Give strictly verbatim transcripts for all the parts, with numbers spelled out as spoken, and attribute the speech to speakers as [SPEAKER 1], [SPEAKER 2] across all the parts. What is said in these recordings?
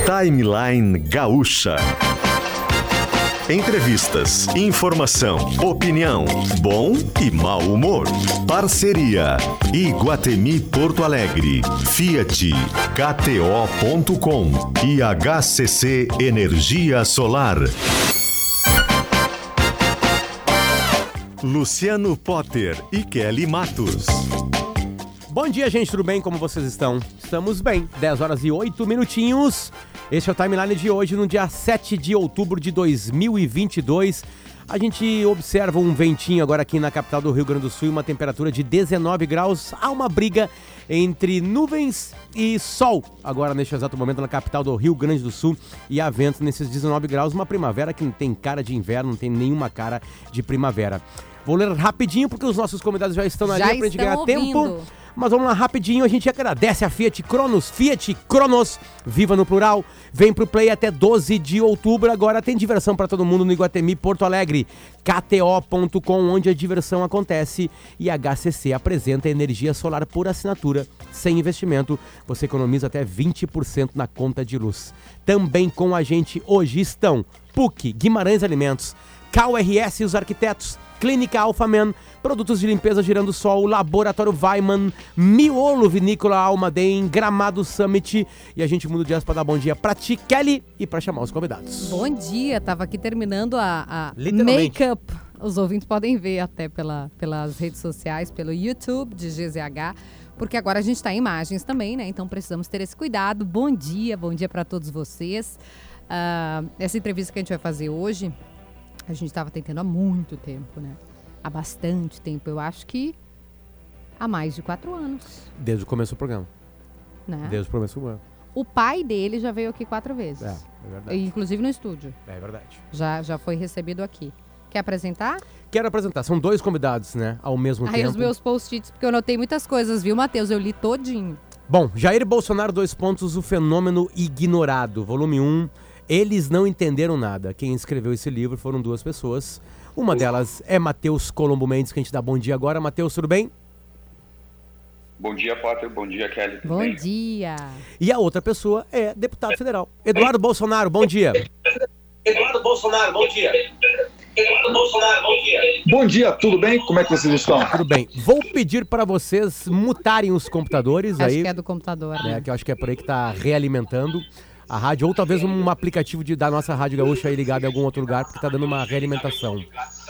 [SPEAKER 1] Timeline Gaúcha. Entrevistas, informação, opinião, bom e mau humor. Parceria Iguatemi Porto Alegre, Fiat, K T O ponto com e H C C Energia Solar. Luciano Potter e Kelly Matos.
[SPEAKER 2] Bom dia, gente, tudo bem? Como vocês estão? Estamos bem, dez horas e oito minutinhos. Este é o Timeline de hoje, no dia sete de outubro de dois mil e vinte e dois. A gente observa um ventinho agora aqui na capital do Rio Grande do Sul e uma temperatura de dezenove graus. Há uma briga entre nuvens e sol agora neste exato momento na capital do Rio Grande do Sul, e há vento nesses dezenove graus, uma primavera que não tem cara de inverno, não tem nenhuma cara de primavera. Vou ler rapidinho porque os nossos convidados já estão na
[SPEAKER 3] já
[SPEAKER 2] linha pra gente ganhar
[SPEAKER 3] ouvindo.
[SPEAKER 2] tempo. Mas vamos lá rapidinho, a gente agradece a Fiat Cronos, Fiat Cronos, viva no plural, vem pro Play até doze de outubro, agora tem diversão para todo mundo no Iguatemi Porto Alegre, K T O ponto com, onde a diversão acontece, e H C C apresenta energia solar por assinatura, sem investimento, você economiza até vinte por cento na conta de luz. Também com a gente hoje estão P U C, Guimarães Alimentos, K U R S e os arquitetos, Clínica Alphaman, Produtos de Limpeza Girando Sol, Laboratório Weiman, Miolo Vinícola Almaden, Gramado Summit. E a gente muda o dia para dar bom dia pra ti, Kelly, e pra chamar os convidados.
[SPEAKER 3] Bom dia, tava aqui terminando a, a
[SPEAKER 2] Literalmente.
[SPEAKER 3] make-up. Os ouvintes podem ver até pela, pelas redes sociais, pelo YouTube de G Z H, porque agora a gente tá em imagens também, né? Então precisamos ter esse cuidado. Bom dia, bom dia para todos vocês. Uh, essa entrevista que a gente vai fazer hoje, a gente estava tentando há muito tempo, né? Há bastante tempo. Eu acho que há mais de quatro anos.
[SPEAKER 2] Desde o começo do programa.
[SPEAKER 3] Né?
[SPEAKER 2] Desde o começo do programa.
[SPEAKER 3] O pai dele já veio aqui quatro vezes.
[SPEAKER 2] É, é verdade.
[SPEAKER 3] Inclusive no estúdio.
[SPEAKER 2] É verdade.
[SPEAKER 3] Já, já foi recebido aqui. Quer apresentar?
[SPEAKER 2] Quero apresentar. São dois convidados, né? Ao mesmo
[SPEAKER 3] Aí
[SPEAKER 2] tempo.
[SPEAKER 3] os meus post-its, porque eu notei muitas coisas, viu, Matheus? Eu li todinho.
[SPEAKER 2] Bom, Jair Bolsonaro, dois pontos, o fenômeno ignorado. Volume um. Eles não entenderam nada. Quem escreveu esse livro foram duas pessoas. Uma delas é Matheus Colombo Mendes, que a gente dá bom dia agora. Matheus, tudo bem?
[SPEAKER 4] Bom dia, Potter. Bom dia, Kelly. Tudo
[SPEAKER 3] Bom
[SPEAKER 4] bem?
[SPEAKER 3] dia.
[SPEAKER 2] E a outra pessoa é deputado federal. Eduardo Bolsonaro, bom dia.
[SPEAKER 5] Eduardo Bolsonaro, bom dia. Eduardo Bolsonaro, bom dia.
[SPEAKER 6] Bom dia, tudo bem? Como é que vocês estão?
[SPEAKER 2] Tudo bem. Vou pedir para vocês mutarem os computadores.
[SPEAKER 3] Acho
[SPEAKER 2] aí,
[SPEAKER 3] que é do computador,
[SPEAKER 2] né?
[SPEAKER 3] né?
[SPEAKER 2] Que eu acho que é por aí que tá realimentando a rádio, ou talvez um aplicativo de, da nossa Rádio Gaúcha aí ligado em algum outro lugar, porque tá dando uma realimentação.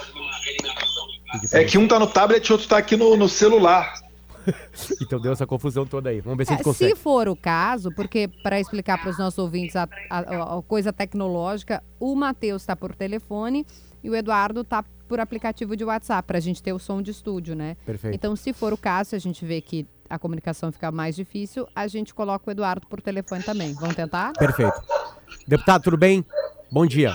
[SPEAKER 6] É que um tá no tablet e outro tá aqui no, no celular.
[SPEAKER 2] Então deu essa confusão toda aí. Vamos ver se a gente
[SPEAKER 3] É,
[SPEAKER 2] consegue.
[SPEAKER 3] se for o caso, porque para explicar para os nossos ouvintes a, a- a coisa tecnológica, o Matheus está por telefone e o Eduardo tá por aplicativo de WhatsApp, para a gente ter o som de estúdio, né?
[SPEAKER 2] Perfeito.
[SPEAKER 3] Então, se for o caso, se a gente vê que a comunicação fica mais difícil, a gente coloca o Eduardo por telefone também. Vamos tentar?
[SPEAKER 2] Perfeito. Deputado, tudo bem? Bom dia.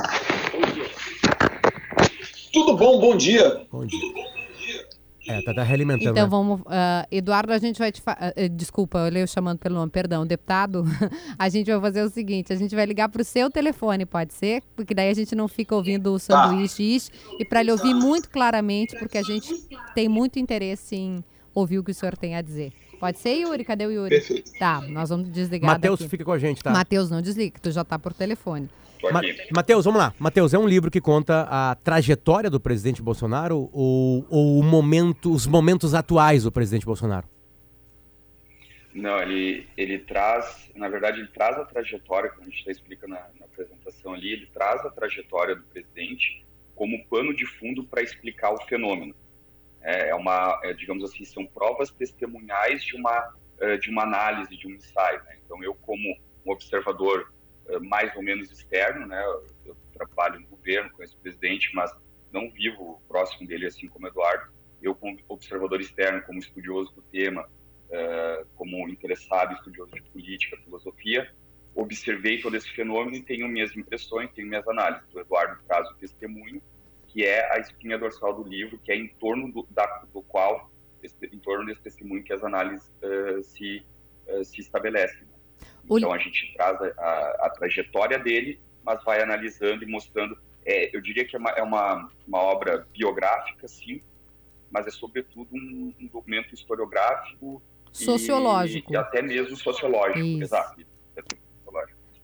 [SPEAKER 6] Tudo bom, bom dia.
[SPEAKER 2] Bom dia. É, tá, tá realimentando,
[SPEAKER 3] Então
[SPEAKER 2] né?
[SPEAKER 3] vamos, ah, Eduardo, a gente vai te fa- ah, eh, desculpa, eu leio chamando pelo nome, perdão, deputado, a gente vai fazer o seguinte, a gente vai ligar pro seu telefone, pode ser? Porque daí a gente não fica ouvindo o sanduíche ish, e para lhe ouvir muito claramente, porque a gente tem muito interesse em ouvir o que o senhor tem a dizer. Pode ser, Yuri? Cadê o Yuri?
[SPEAKER 6] Perfeito.
[SPEAKER 3] Tá, nós vamos desligar
[SPEAKER 2] Matheus
[SPEAKER 3] daqui.
[SPEAKER 2] fica com a gente, tá?
[SPEAKER 3] Matheus, não desliga, que tu já tá por telefone.
[SPEAKER 4] Tô
[SPEAKER 2] Ma-
[SPEAKER 4] aqui.
[SPEAKER 2] Matheus, vamos lá. Matheus, é um livro que conta a trajetória do presidente Bolsonaro ou, ou o momento, os momentos atuais do presidente Bolsonaro?
[SPEAKER 4] Não, ele, ele traz, na verdade, ele traz a trajetória, como a gente está explicando na, na apresentação ali, ele traz a trajetória do presidente como pano de fundo para explicar o fenômeno. É, é uma, é, digamos assim, são provas testemunhais de uma, eh, de uma análise, de um ensaio, né? Então, eu como um observador eh, mais ou menos externo, né? Eu, eu trabalho no governo, conheço o presidente, mas não vivo próximo dele, assim como Eduardo. Eu, como observador externo, como estudioso do tema, Uh, como interessado, estudioso de política, filosofia, observei todo esse fenômeno e tenho minhas impressões, tenho minhas análises. O Eduardo traz o testemunho, que é a espinha dorsal do livro, que é em torno do, da, do qual, esse, em torno desse testemunho que as análises uh, se, uh, se estabelecem. Então, a gente traz a, a, a trajetória dele, mas vai analisando e mostrando. É, eu diria que é uma, é uma, uma obra biográfica, sim, mas é, sobretudo, um, um documento historiográfico,
[SPEAKER 3] Sociológico.
[SPEAKER 4] E, e até mesmo sociológico,
[SPEAKER 3] Isso.
[SPEAKER 4] exato. É sociológico.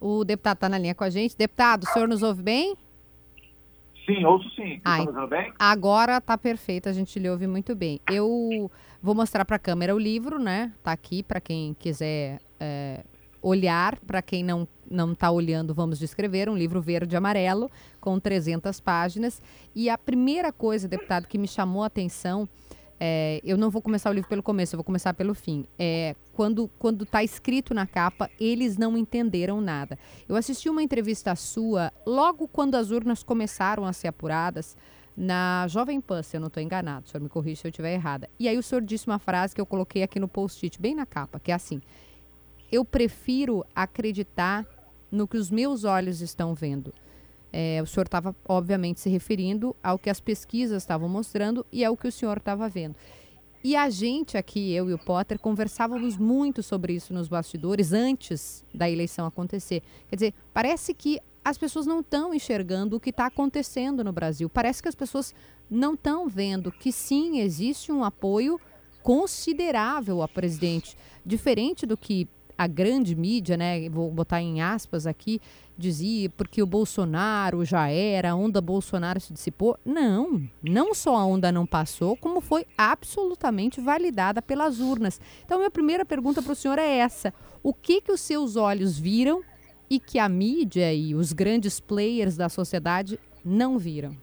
[SPEAKER 3] O deputado está na linha com a gente. Deputado, o senhor nos ouve bem?
[SPEAKER 6] Sim, ouço sim.
[SPEAKER 3] Ai,
[SPEAKER 6] Está me ouvindo bem?
[SPEAKER 3] Agora tá perfeito, a gente lhe ouve muito bem. Eu vou mostrar para a câmera o livro, né? Tá aqui para quem quiser é, olhar. Para quem não não está olhando, vamos descrever. Um livro verde e amarelo com trezentas páginas. E a primeira coisa, deputado, que me chamou a atenção... É, eu não vou começar o livro pelo começo, eu vou começar pelo fim. É, quando quando está escrito na capa, eles não entenderam nada. Eu assisti uma entrevista sua logo quando as urnas começaram a ser apuradas na Jovem Pan, se eu não estou enganado. O senhor me corrige se eu estiver errada. E aí o senhor disse uma frase que eu coloquei aqui no post-it, bem na capa, que é assim: eu prefiro acreditar no que os meus olhos estão vendo. É, o senhor estava, obviamente, se referindo ao que as pesquisas estavam mostrando e ao que o senhor estava vendo. E a gente aqui, eu e o Potter, conversávamos muito sobre isso nos bastidores antes da eleição acontecer. Quer dizer, parece que as pessoas não estão enxergando o que está acontecendo no Brasil. Parece que as pessoas não estão vendo que, sim, existe um apoio considerável ao presidente. Diferente do que a grande mídia, né, vou botar em aspas aqui, dizia porque o Bolsonaro já era, a onda Bolsonaro se dissipou. Não, não só a onda não passou, como foi absolutamente validada pelas urnas. Então, minha primeira pergunta para o senhor é essa: o que que os seus olhos viram e que a mídia e os grandes players da sociedade não viram?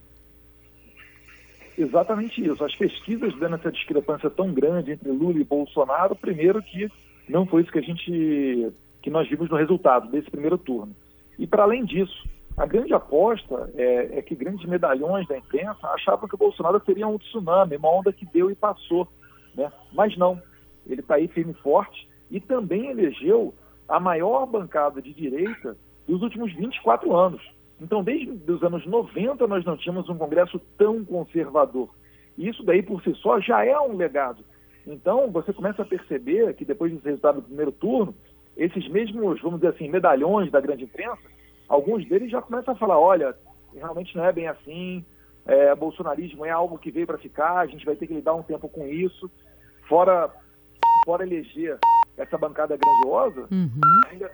[SPEAKER 6] Exatamente isso. As pesquisas dando essa discrepância tão grande entre Lula e Bolsonaro, primeiro que não foi isso que a gente, que nós vimos no resultado desse primeiro turno. E, para além disso, a grande aposta é, é que grandes medalhões da imprensa achavam que o Bolsonaro seria um tsunami, uma onda que deu e passou, né? Mas não, ele está aí firme e forte e também elegeu a maior bancada de direita dos últimos vinte e quatro anos. Então, desde os anos noventa, nós não tínhamos um Congresso tão conservador. E isso daí, por si só, já é um legado. Então, você começa a perceber que depois desse resultado do primeiro turno, esses mesmos, vamos dizer assim, medalhões da grande imprensa, alguns deles já começam a falar: olha, realmente não é bem assim, é, bolsonarismo é algo que veio para ficar, a gente vai ter que lidar um tempo com isso. Fora, fora eleger essa bancada grandiosa,
[SPEAKER 3] Uhum.
[SPEAKER 6] ainda,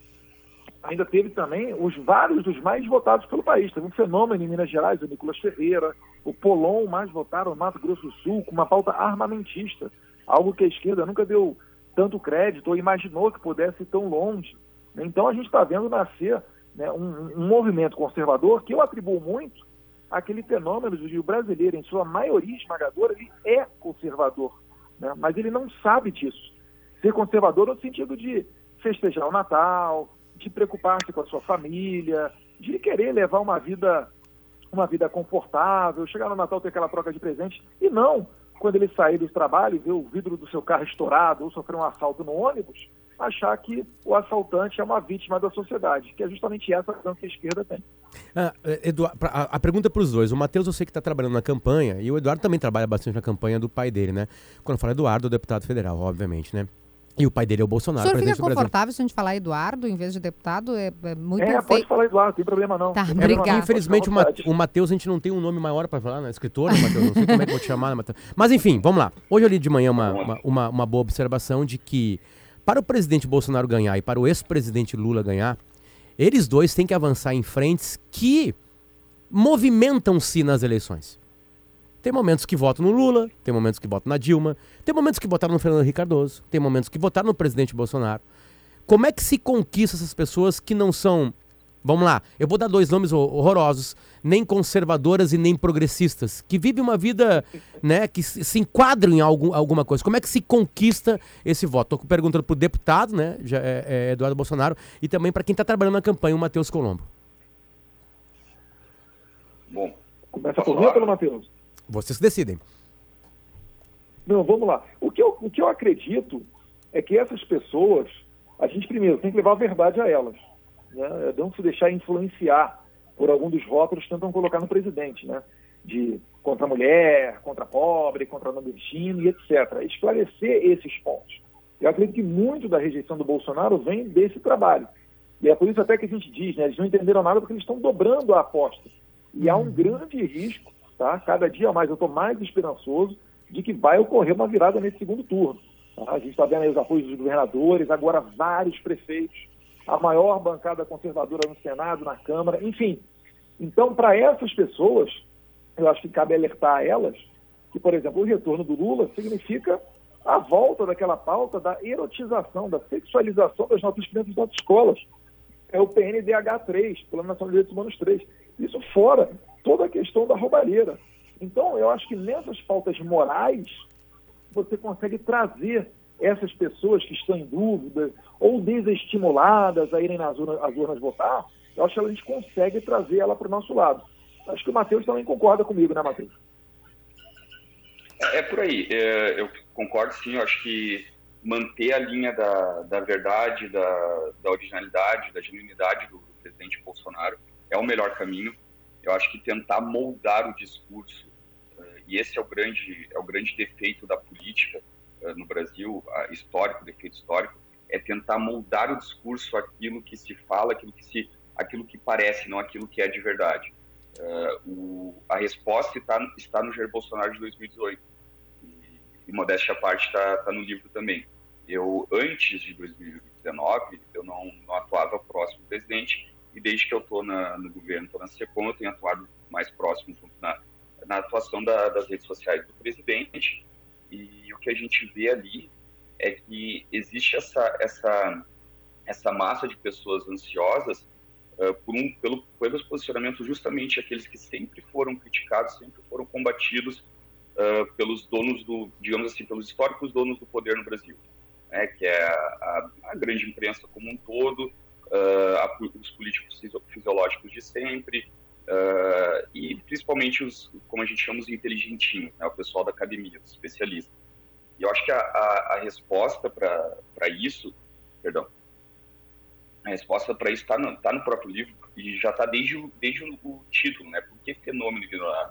[SPEAKER 6] ainda teve também os vários dos mais votados pelo país. Teve um fenômeno em Minas Gerais, o Nicolas Ferreira, o Polon, mais votado no Mato Grosso do Sul, com uma pauta armamentista, algo que a esquerda nunca deu tanto crédito ou imaginou que pudesse ir tão longe. Então a gente está vendo nascer, né, um, um movimento conservador que eu atribuo muito àquele fenômeno de que o brasileiro, em sua maioria esmagadora, ele é conservador, né, mas ele não sabe disso. Ser conservador no sentido de festejar o Natal, de preocupar-se com a sua família, de querer levar uma vida, uma vida confortável, chegar no Natal ter aquela troca de presentes, e não, quando ele sair do trabalho e ver o vidro do seu carro estourado ou sofrer um assalto no ônibus, achar que o assaltante é uma vítima da sociedade, que é justamente essa visão que a esquerda tem.
[SPEAKER 2] Ah, Eduardo, a, a pergunta é para os dois. O Matheus, eu sei que está trabalhando na campanha, e o Eduardo também trabalha bastante na campanha do pai dele, né? Quando eu falo Eduardo, o deputado federal, obviamente, né? E o pai dele é o Bolsonaro,
[SPEAKER 3] O senhor fica
[SPEAKER 2] presidente do Brasil.
[SPEAKER 3] confortável se a gente falar Eduardo em vez de deputado? É, é muito
[SPEAKER 6] É, pode
[SPEAKER 3] feio.
[SPEAKER 6] falar Eduardo, não tem problema não.
[SPEAKER 3] Tá,
[SPEAKER 6] Tem problema
[SPEAKER 3] obrigada.
[SPEAKER 6] não,
[SPEAKER 2] Infelizmente,
[SPEAKER 6] pode
[SPEAKER 2] o,
[SPEAKER 6] ficar à
[SPEAKER 2] Ma-
[SPEAKER 6] vontade.
[SPEAKER 2] o Matheus, a gente não tem um nome maior para falar, né? Escritor, né, Matheus? Não sei como é que eu vou te chamar, né, Matheus? Mas enfim, vamos lá. Hoje eu li de manhã uma, uma, uma, uma boa observação de que para o presidente Bolsonaro ganhar e para o ex-presidente Lula ganhar, eles dois têm que avançar em frentes que movimentam-se nas eleições. Tem momentos que votam no Lula, tem momentos que votam na Dilma, tem momentos que votaram no Fernando Henrique Cardoso, tem momentos que votaram no presidente Bolsonaro. Como é que se conquista essas pessoas que não são, vamos lá, eu vou dar dois nomes horrorosos, nem conservadoras e nem progressistas, que vivem uma vida, né, que se, se enquadram em algum, alguma coisa. Como é que se conquista esse voto? Estou perguntando para o deputado, né, já é, é Eduardo Bolsonaro, e também para quem está trabalhando na campanha, o Matheus Colombo.
[SPEAKER 4] Bom,
[SPEAKER 6] Começa por mim ou pelo Matheus?
[SPEAKER 2] Vocês decidem.
[SPEAKER 6] Não, vamos lá. O que, eu, o que eu acredito é que essas pessoas, a gente primeiro tem que levar a verdade a elas, né? Não se deixar influenciar por algum dos rótulos que tentam colocar no presidente, né? De contra a mulher, contra a pobre, contra o nordestino e etcétera. Esclarecer esses pontos. Eu acredito que muito da rejeição do Bolsonaro vem desse trabalho. E é por isso até que a gente diz, né? Eles não entenderam nada porque eles estão dobrando a aposta. E há um grande risco, tá? Cada dia mais eu estou mais esperançoso de que vai ocorrer uma virada nesse segundo turno. Tá? A gente está vendo aí os apoios dos governadores, agora vários prefeitos a maior bancada conservadora no Senado, na Câmara, enfim. Então, para essas pessoas, eu acho que cabe alertar a elas que, por exemplo, o retorno do Lula significa a volta daquela pauta da erotização, da sexualização das nossas crianças das escolas. É o P N D H três, Plano Nacional de Direitos Humanos três. Isso fora toda a questão da roubalheira. Então, eu acho que nessas pautas morais, você consegue trazer essas pessoas que estão em dúvida ou desestimuladas a irem nas urnas, às urnas votar, eu acho que a gente consegue trazer ela para o nosso lado. Acho que o Matheus também concorda comigo, né, Matheus?
[SPEAKER 4] É por aí. É, eu concordo, sim. Eu acho que manter a linha da, da verdade, da, da originalidade, da genuinidade do, do presidente Bolsonaro é o melhor caminho. Eu acho que tentar moldar o discurso, uh, e esse é o grande, é o grande defeito da política uh, no Brasil, uh, histórico, defeito histórico, é tentar moldar o discurso àquilo que se fala, aquilo que, se, aquilo que parece, não aquilo que é de verdade. Uh, o, a resposta está, está no Jair Bolsonaro de dois mil e dezoito. E, e modéstia à parte, está tá no livro também. Eu, antes de dois mil e dezenove, eu não, não atuava próximo do presidente, e desde que eu estou no governo, estou na SECOM, eu tenho atuado mais próximo junto na, na atuação da, das redes sociais do presidente, e o que a gente vê ali é que existe essa, essa, essa massa de pessoas ansiosas uh, por um, pelo, pelos posicionamentos justamente aqueles que sempre foram criticados, sempre foram combatidos uh, pelos donos do, digamos assim, pelos históricos donos do poder no Brasil, né, que é a, a, a grande imprensa como um todo, Uh, a, os políticos fisiológicos de sempre, uh, e principalmente os, como a gente chama, os inteligentinhos, né, o pessoal da academia, os especialistas. E eu acho que a, a, a resposta para isso, perdão, a resposta para isso está no, tá no próprio livro, e já está desde, o, desde o, o título, né, por que fenômeno ignorado?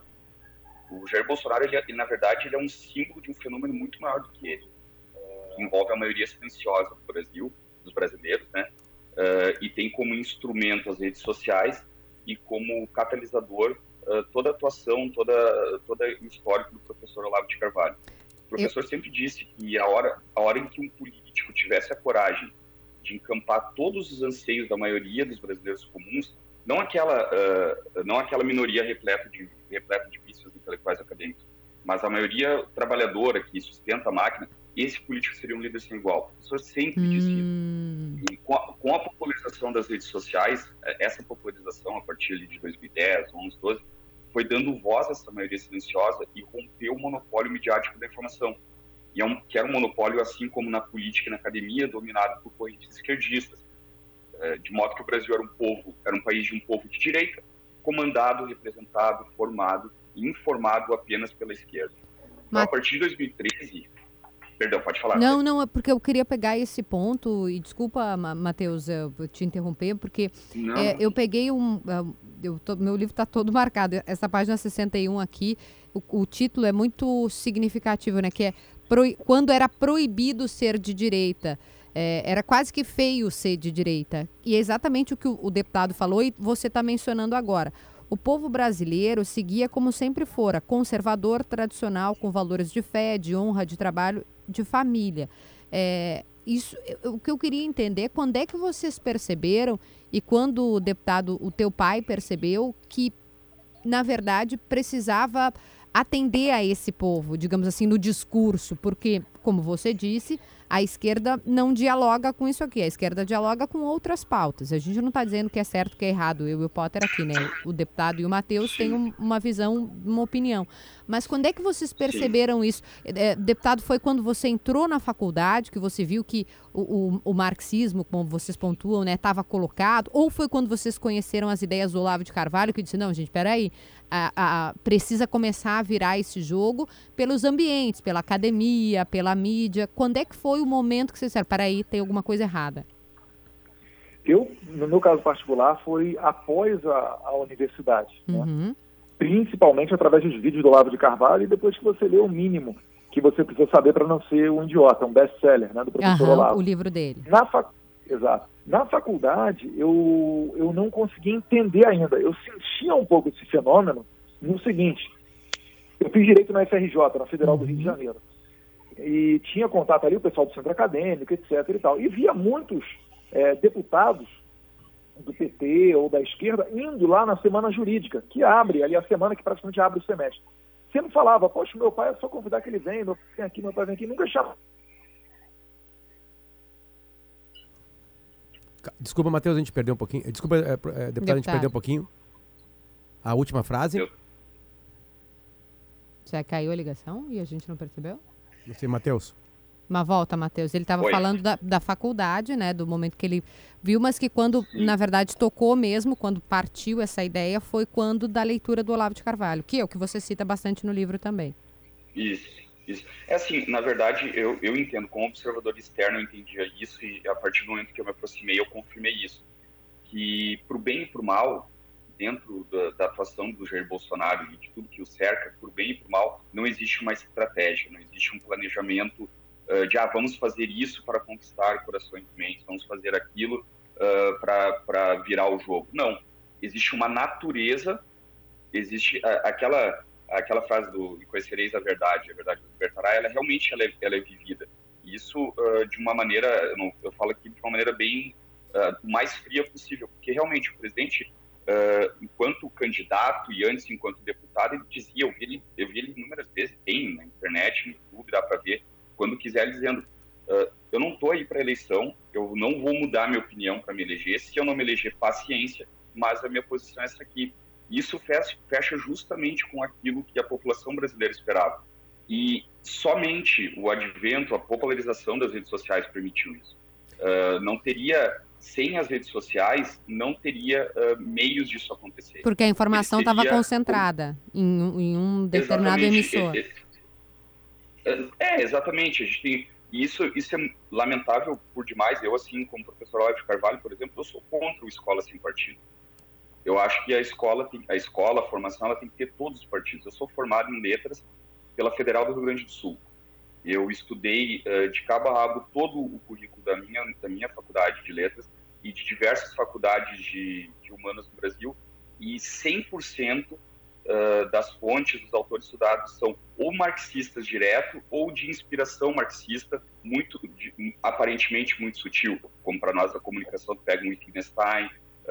[SPEAKER 4] O Jair Bolsonaro, ele, ele, na verdade, ele é um símbolo de um fenômeno muito maior do que ele, uh, que envolve a maioria silenciosa do Brasil, dos brasileiros, né, Uh, e tem como instrumento as redes sociais e como catalisador uh, toda a atuação, toda, todo o histórico do professor Olavo de Carvalho. O professor Eu... sempre disse que a hora, a hora em que um político tivesse a coragem de encampar todos os anseios da maioria dos brasileiros comuns, não aquela, uh, não aquela minoria repleta de, repleta de vícios intelectuais acadêmicos, mas a maioria trabalhadora que sustenta a máquina, esse político seria um líder sem igual. O professor sempre hum. disse isso. E com a, com a popularização das redes sociais, essa popularização a partir de dois mil e dez, onze, doze, foi dando voz a essa maioria silenciosa e rompeu o monopólio midiático da informação. E é um, que era um monopólio, assim como na política e na academia, dominado por correntes esquerdistas. De modo que o Brasil era um povo, era um país de um povo de direita, comandado, representado, formado e informado apenas pela esquerda. Então, Mas... a partir de dois mil e treze... Perdão, pode falar.
[SPEAKER 3] Não, não, é porque eu queria pegar esse ponto, e desculpa, Matheus, eu te interromper, porque é, eu peguei um... Eu tô, meu livro está todo marcado, essa página sessenta e um aqui, o, o título é muito significativo, né, que é pro, quando era proibido ser de direita. É, era quase que feio ser de direita. E é exatamente o que o, o deputado falou e você está mencionando agora. O povo brasileiro seguia como sempre fora, conservador, tradicional, com valores de fé, de honra, de trabalho, de família. É, isso, o que eu queria entender é quando é que vocês perceberam e quando o deputado, o teu pai percebeu que, na verdade, precisava atender a esse povo, digamos assim, no discurso, porque, como você disse, a esquerda não dialoga com isso aqui, a esquerda dialoga com outras pautas. A gente não está dizendo que é certo, que é errado, eu e o Potter aqui, né? O deputado e o Matheus têm um, uma visão, uma opinião. Mas quando é que vocês perceberam Sim. isso? É, deputado, foi quando você entrou na faculdade, que você viu que o, o, o marxismo, como vocês pontuam, né, estava colocado? Ou foi quando vocês conheceram as ideias do Olavo de Carvalho, que disse, não, gente, peraí, a, a, precisa começar a virar esse jogo pelos ambientes, pela academia, pela mídia. Quando é que foi o momento que vocês disseram, peraí, tem alguma coisa errada?
[SPEAKER 6] Eu, no meu caso particular, foi após a, a universidade,
[SPEAKER 3] uhum.
[SPEAKER 6] né? Principalmente através dos vídeos do Olavo de Carvalho e depois que você lê o mínimo que você precisa saber para não ser um idiota, um best-seller, né, do professor
[SPEAKER 3] uhum,
[SPEAKER 6] Olavo.
[SPEAKER 3] O livro dele.
[SPEAKER 6] Na fac... Exato. Na faculdade, eu, eu não conseguia entender ainda. Eu sentia um pouco esse fenômeno no seguinte, eu fiz Direito na F R J, na Federal uhum. do Rio de Janeiro, e tinha contato ali, o pessoal do centro acadêmico, etc e tal, e via muitos é, deputados do P T ou da esquerda indo lá na semana jurídica, que abre ali a semana que praticamente abre o semestre. Sempre falava, poxa, meu pai é só convidar que ele vem, meu pai vem aqui, meu pai vem aqui, nunca chama.
[SPEAKER 2] Desculpa, Matheus, a gente perdeu um pouquinho. Desculpa, é, é, deputado, deputado, a gente perdeu um pouquinho. A última frase.
[SPEAKER 4] Eu...
[SPEAKER 3] Já caiu a ligação e a gente não percebeu?
[SPEAKER 2] Não sei, Matheus.
[SPEAKER 3] Uma volta, Matheus. Ele estava
[SPEAKER 4] Oi.
[SPEAKER 3] falando da, da faculdade, né? Do momento que ele viu, mas que quando, Sim. na verdade, tocou mesmo, quando partiu essa ideia, foi quando da leitura do Olavo de Carvalho, que é o que você cita bastante no livro também.
[SPEAKER 4] Isso, isso. É assim, na verdade, eu, eu entendo, como observador externo, eu entendia isso e a partir do momento que eu me aproximei, eu confirmei isso. Que, pro bem e pro mal, dentro da, da atuação do Jair Bolsonaro e de tudo que o cerca, pro bem e pro mal, não existe uma estratégia, não existe um planejamento Uh, de, ah, vamos fazer isso para conquistar corações e mentes, vamos fazer aquilo uh, para virar o jogo. Não. Existe uma natureza, existe uh, aquela, aquela frase do conhecereis a verdade, a verdade nos libertará, ela realmente ela é, ela é vivida. E isso uh, de uma maneira, eu, não, eu falo aqui de uma maneira bem uh, mais fria possível, porque realmente o presidente, uh, enquanto candidato e antes enquanto deputado, ele dizia, eu vi ele, eu vi ele inúmeras vezes, tem na internet, no YouTube, dá para ver, quando quiser, dizendo, uh, eu não estou aí para eleição, eu não vou mudar minha opinião para me eleger, se eu não me eleger, paciência, mas a minha posição é essa aqui. Isso fecha, fecha justamente com aquilo que a população brasileira esperava. E somente o advento, a popularização das redes sociais permitiu isso. Uh, não teria, sem as redes sociais, não teria uh, meios disso acontecer.
[SPEAKER 3] Porque a informação estava concentrada um... em, em um determinado
[SPEAKER 4] Exatamente.
[SPEAKER 3] emissor.
[SPEAKER 4] É, é, É, exatamente. A gente tem, e isso, isso é lamentável por demais. Eu, assim, como professor Olavo de Carvalho, por exemplo, eu sou contra o escola sem partido. Eu acho que a escola, tem, a escola, a formação, ela tem que ter todos os partidos. Eu sou formado em letras pela Federal do Rio Grande do Sul. Eu estudei uh, de cabo a rabo todo o currículo da minha, da minha faculdade de letras e de diversas faculdades de, de humanas no Brasil, e cem por cento Uh, das fontes dos autores estudados são ou marxistas direto ou de inspiração marxista, muito de, aparentemente muito sutil, como para nós a comunicação que pega um Wittgenstein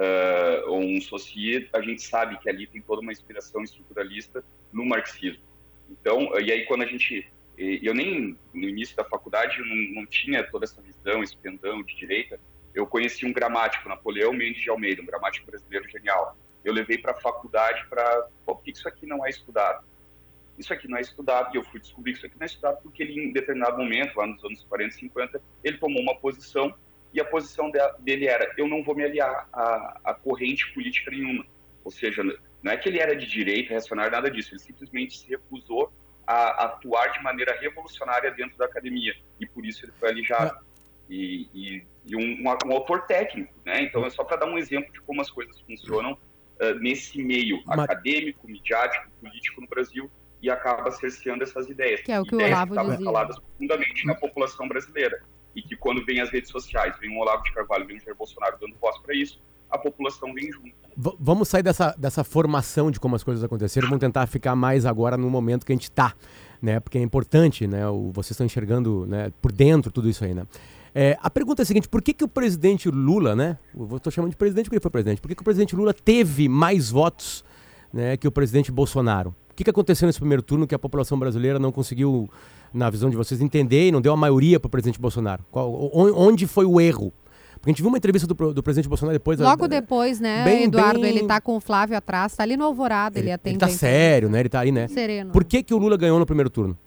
[SPEAKER 4] uh, ou um Saussure, a gente sabe que ali tem toda uma inspiração estruturalista no marxismo. Então, e aí quando a gente, eu nem no início da faculdade eu não, não tinha toda essa visão, esse pendão de direita, eu conheci um gramático, Napoleão Mendes de Almeida, um gramático brasileiro genial. Eu levei para a faculdade para... Por que isso aqui não é estudado? Isso aqui não é estudado, e eu fui descobrir que isso aqui não é estudado porque ele, em determinado momento, lá nos anos quarenta, cinquenta, ele tomou uma posição, e a posição dele era, eu não vou me aliar a, a corrente política nenhuma. Ou seja, não é que ele era de direita, reacionário, nada disso, ele simplesmente se recusou a atuar de maneira revolucionária dentro da academia, e por isso ele foi alijado. E, e, e um, um, um autor técnico, né? Então é só para dar um exemplo de como as coisas funcionam Uh, nesse meio
[SPEAKER 2] Mas...
[SPEAKER 4] acadêmico, midiático, político no Brasil, e acaba cerceando essas ideias.
[SPEAKER 3] Que é o que
[SPEAKER 4] ideias
[SPEAKER 3] o Olavo
[SPEAKER 4] que estavam
[SPEAKER 3] dizia.
[SPEAKER 4] instaladas profundamente na população brasileira. E que quando vem as redes sociais, vem o Olavo de Carvalho, vem o Jair Bolsonaro dando voz para isso, a população vem junto.
[SPEAKER 2] V- vamos sair dessa, dessa formação de como as coisas aconteceram, vamos tentar ficar mais agora no momento que a gente está, né? Porque é importante, né? O, vocês estão enxergando, né, por dentro tudo isso aí, né? É, a pergunta é a seguinte, por que que o presidente Lula, né? Eu estou chamando de presidente porque ele foi presidente. Por que que o presidente Lula teve mais votos, né, que o presidente Bolsonaro? O que que aconteceu nesse primeiro turno que a população brasileira não conseguiu, na visão de vocês, entender e não deu a maioria para o presidente Bolsonaro? Qual, onde foi o erro? Porque a gente viu uma entrevista do, do presidente Bolsonaro depois...
[SPEAKER 3] Logo
[SPEAKER 2] a,
[SPEAKER 3] depois, né,
[SPEAKER 2] bem,
[SPEAKER 3] Eduardo?
[SPEAKER 2] bem...
[SPEAKER 3] Ele tá com o Flávio atrás, tá ali no Alvorada, ele, ele atende.
[SPEAKER 2] Ele tá sério, né? Ele tá aí, né?
[SPEAKER 3] Sereno.
[SPEAKER 2] Por que que o Lula ganhou no primeiro turno?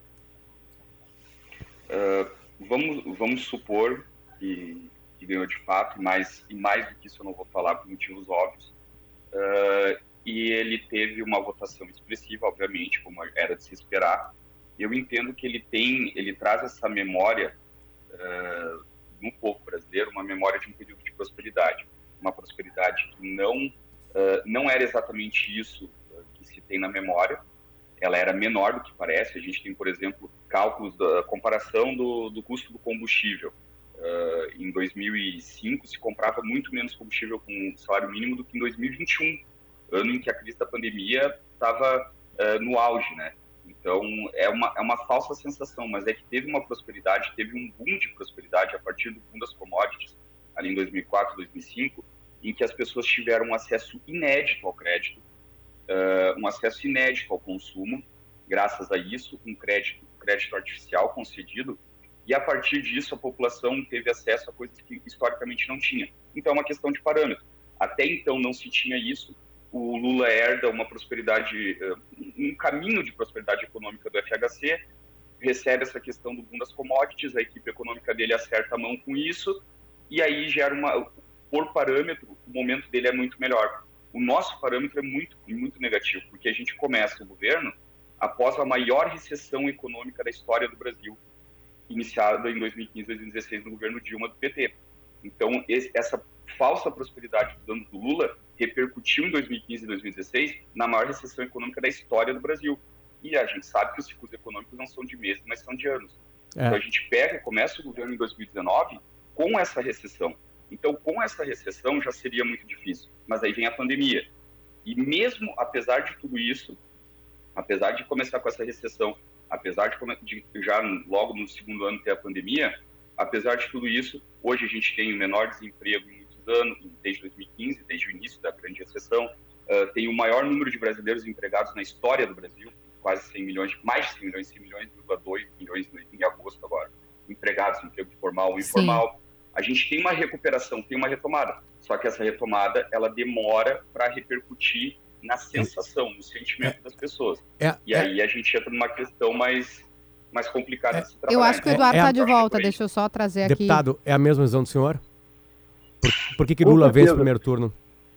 [SPEAKER 4] Uh, vamos, vamos supor que, que ganhou de fato, mas, e mais do que isso eu não vou falar por motivos óbvios. Uh, e ele teve uma votação expressiva, obviamente, como era de se esperar. Eu entendo que ele tem, ele traz essa memória uh, no povo brasileiro, uma memória de um período de prosperidade, uma prosperidade que não, uh, não era exatamente isso uh, que se tem na memória. Ela era menor do que parece. A gente tem, por exemplo, cálculos da comparação do, do custo do combustível. Uh, em dois mil e cinco se comprava muito menos combustível com salário mínimo do que em dois mil e vinte e um, ano em que a crise da pandemia estava uh, no auge, né? Então, é uma, é uma falsa sensação, mas é que teve uma prosperidade, teve um boom de prosperidade a partir do boom das commodities. ali em dois mil e quatro, dois mil e cinco, em que as pessoas tiveram um acesso inédito ao crédito, uh, um acesso inédito ao consumo, graças a isso, um crédito, crédito artificial concedido, e a partir disso a população teve acesso a coisas que historicamente não tinha. Então é uma questão de parâmetro. Até então não se tinha isso, o Lula herda uma prosperidade, um caminho de prosperidade econômica do F H C, recebe essa questão do boom das commodities, a equipe econômica dele acerta a mão com isso, e aí gera uma, por parâmetro, o momento dele é muito melhor. O nosso parâmetro é muito, muito negativo, porque a gente começa o governo após a maior recessão econômica da história do Brasil, iniciada em dois mil e quinze, dois mil e dezesseis, no governo Dilma do P T. Então, esse, essa falsa prosperidade dos anos do Lula repercutiu em dois mil e quinze e dois mil e dezesseis na maior recessão econômica da história do Brasil. E a gente sabe que os ciclos econômicos não são de meses, mas são de anos. É. Então a gente pega e começa o governo em dois mil e dezenove com essa recessão. Então, com essa recessão já seria muito difícil. Mas aí vem a pandemia. E mesmo, apesar de tudo isso, apesar de começar com essa recessão, apesar de, de já logo no segundo ano ter a pandemia, apesar de tudo isso, hoje a gente tem o menor desemprego em muitos anos, desde dois mil e quinze, desde o início da grande recessão. Uh, tem o maior número de brasileiros empregados na história do Brasil, quase cem milhões, mais de cem milhões, cem milhões, dois milhões em agosto agora, empregados, emprego formal ou informal. Sim. A gente tem uma recuperação, tem uma retomada, só que essa retomada, ela demora para repercutir na sensação, no sentimento é. das pessoas. É. E aí a gente entra numa questão mais, mais complicada
[SPEAKER 3] é.
[SPEAKER 4] de se trabalhar.
[SPEAKER 3] Eu acho que o Eduardo está é. de volta, deixa eu só trazer aqui.
[SPEAKER 2] Deputado, é a mesma visão do senhor? Por, por que que Lula vence o primeiro turno?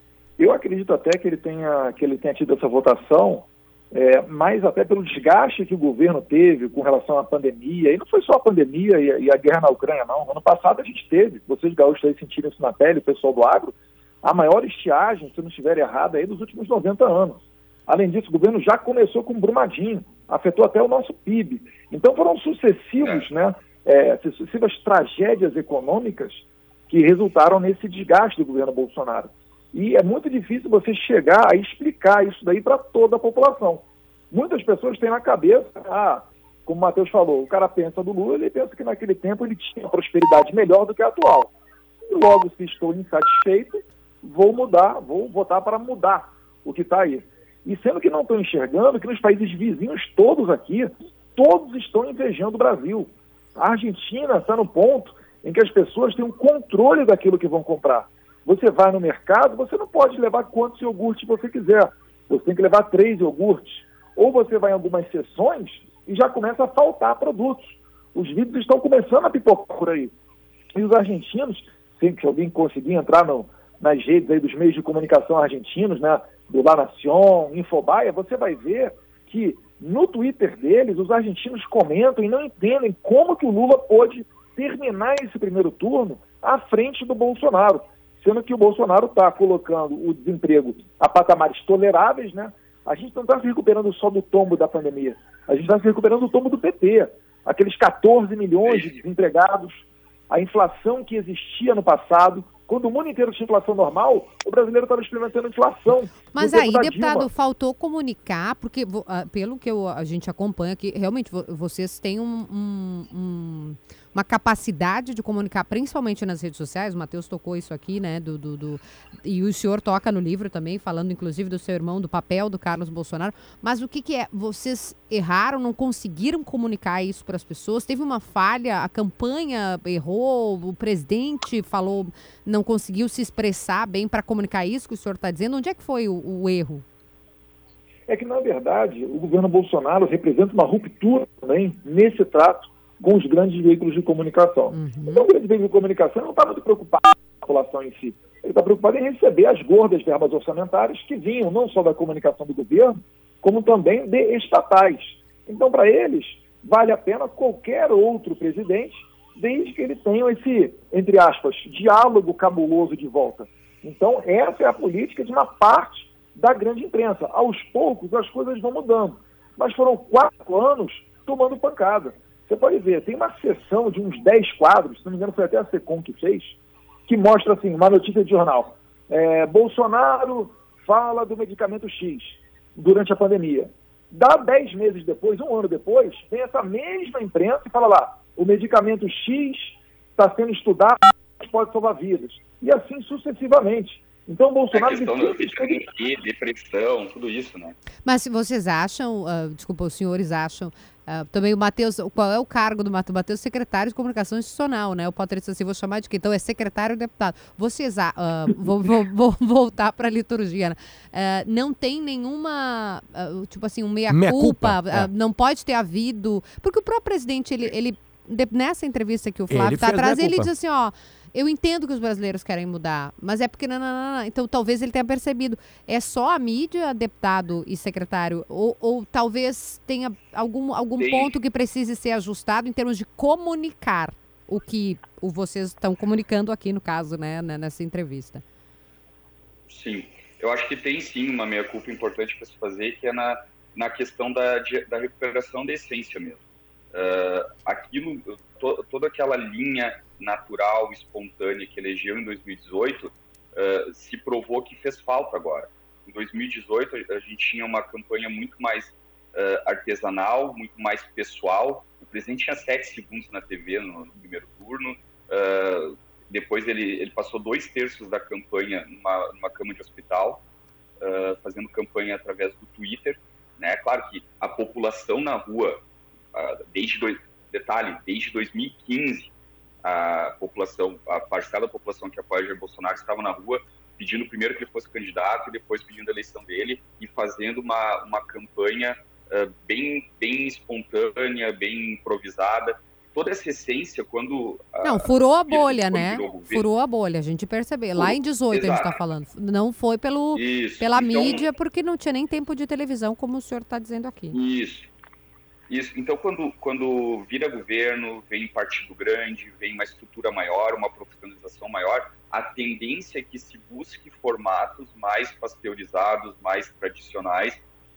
[SPEAKER 6] Eu acredito até que ele tenha, que ele tenha tido essa votação, é, mais até pelo desgaste que o governo teve com relação à pandemia, e não foi só a pandemia e, e a guerra na Ucrânia, não. No ano passado a gente teve, vocês gaúchos aí sentiram isso na pele, o pessoal do agro, a maior estiagem, se eu não estiver errado, aí dos últimos noventa anos. Além disso, o governo já começou com Brumadinho, afetou até o nosso P I B. Então foram sucessivos, né, é, sucessivas tragédias econômicas que resultaram nesse desgaste do governo Bolsonaro. E é muito difícil você chegar a explicar isso daí para toda a população. Muitas pessoas têm na cabeça, ah, como o Matheus falou, o cara pensa do Lula, ele pensa que naquele tempo ele tinha prosperidade melhor do que a atual. E logo, se estou insatisfeito, vou mudar, vou votar para mudar o que está aí. E sendo que não estou enxergando que nos países vizinhos todos aqui, todos estão invejando o Brasil. A Argentina está no ponto em que as pessoas têm um controle daquilo que vão comprar. Você vai no mercado, você não pode levar quantos iogurtes você quiser. Você tem que levar três iogurtes. Ou você vai em algumas seções e já começa a faltar produtos. Os vídeos estão começando a pipocar por aí. E os argentinos, sempre que alguém conseguir entrar no, nas redes aí dos meios de comunicação argentinos, né, do La Nación, Infobaia, você vai ver que no Twitter deles, os argentinos comentam e não entendem como que o Lula pôde terminar esse primeiro turno à frente do Bolsonaro. Sendo que o Bolsonaro está colocando o desemprego a patamares toleráveis, né? A gente não está se recuperando só do tombo da pandemia, a gente está se recuperando do tombo do P T, aqueles catorze milhões de desempregados, a inflação que existia no passado. Quando o mundo inteiro tinha inflação normal, o brasileiro estava experimentando inflação.
[SPEAKER 3] Mas aí, deputado, Dilma. Faltou comunicar, porque uh, pelo que eu, a gente acompanha aqui, realmente vocês têm um, um, um, uma capacidade de comunicar, principalmente nas redes sociais. O Matheus tocou isso aqui, né? Do, do, do, e o senhor toca no livro também, falando inclusive do seu irmão, do papel do Carlos Bolsonaro. Mas o que, que é? Vocês erraram, não conseguiram comunicar isso para as pessoas? Teve uma falha, a campanha errou, o presidente falou, não conseguiu se expressar bem para comunicar isso que o senhor está dizendo? Onde é que foi o, o erro?
[SPEAKER 6] É que, na verdade, o governo Bolsonaro representa uma ruptura também nesse trato com os grandes veículos de comunicação. Uhum. Então, o grande veículo de comunicação não está muito preocupado com a população em si. Ele está preocupado em receber as gordas verbas orçamentárias que vinham não só da comunicação do governo, como também de estatais. Então, para eles, vale a pena qualquer outro presidente, desde que ele tenha esse, entre aspas, diálogo cabuloso de volta. Então, essa é a política de uma parte da grande imprensa. Aos poucos, as coisas vão mudando. Mas foram quatro anos tomando pancada. Você pode ver, tem uma sessão de uns dez quadros, se não me engano foi até a SECOM que fez, que mostra assim, uma notícia de jornal. É, Bolsonaro fala do medicamento X durante a pandemia. Dá dez meses depois, um ano depois, vem essa mesma imprensa e fala lá, o medicamento X está sendo estudado pode salvar vidas. E assim sucessivamente. Então, o Bolsonaro...
[SPEAKER 4] A questão da vitamina D, depressão, tudo isso, né?
[SPEAKER 3] Mas se vocês acham, uh, desculpa, os senhores acham, uh, também o Matheus, qual é o cargo do Matheus? Matheus, secretário de comunicação institucional, né? O Potter disse assim, vou chamar de quê? Então é secretário deputado. Vocês, uh, vou, vou, vou voltar para a liturgia, né? Uh, não tem nenhuma, uh, tipo assim, um meia-culpa, meia uh, é. não pode ter havido, porque o próprio presidente, ele, ele de, nessa entrevista que o Flávio está atrás, ele diz assim, ó, eu entendo que os brasileiros querem mudar, mas é porque não, não, não, não. Então talvez ele tenha percebido. É só a mídia, deputado e secretário, ou, ou talvez tenha algum, algum ponto que precise ser ajustado em termos de comunicar o que o vocês estão comunicando aqui, no caso, né, nessa entrevista.
[SPEAKER 4] Sim, eu acho que tem sim uma meia-culpa importante para se fazer, que é na, na questão da, de, da recuperação da essência mesmo. Uh, aquilo, to, toda aquela linha natural, espontânea que elegeu em dois mil e dezoito, uh, se provou que fez falta agora. Em dois mil e dezoito, a gente tinha uma campanha muito mais uh, artesanal, muito mais pessoal. O presidente tinha sete segundos na T V no, no primeiro turno. Uh, depois ele, ele passou dois terços da campanha numa, numa cama de hospital, uh, fazendo campanha através do Twitter. Né? Claro que a população na rua, uh, desde dois, detalhe, desde dois mil e quinze, a população, a parcela da população que apoia Jair Bolsonaro estava na rua pedindo primeiro que ele fosse candidato e depois pedindo a eleição dele e fazendo uma, uma campanha uh, bem, bem espontânea, bem improvisada. Toda essa essência, quando... Uh,
[SPEAKER 3] não, furou a bolha, né? Furou a bolha, a gente percebeu. Lá em dezoito Exato. A gente está falando. Não foi pelo, pela então, mídia, porque não tinha nem tempo de televisão, como o senhor está dizendo aqui.
[SPEAKER 4] Isso. Isso. Então, quando, quando vira governo, vem partido grande, vem uma estrutura maior, uma profissionalização maior, a tendência é que se busque formatos mais pasteurizados, mais tradicionais,